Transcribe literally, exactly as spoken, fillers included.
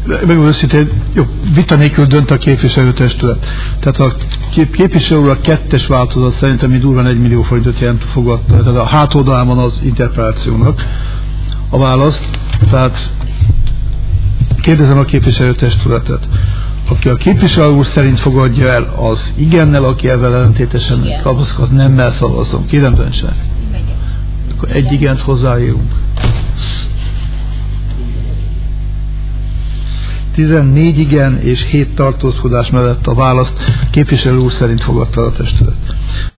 Megmondom őszintén, jó, vita nélkül dönt a képviselőtestület. Tehát a képviselő úr a kettes változat szerintem mi durván egy millió forintot jelent fogadta. Tehát a hátoldalán van az interpellációnak a választ. Tehát kérdezem a képviselőtestületet. Aki a képviselő úr szerint fogadja el, az igennel, aki ezzel ellentétesen kapaszkodik, nemmel szavazzon. Kérem, döntsen. Akkor egy igent hozzáírunk. tizennégy igen és hét tartózkodás mellett a választ képviselő úr szerint fogadta a testület.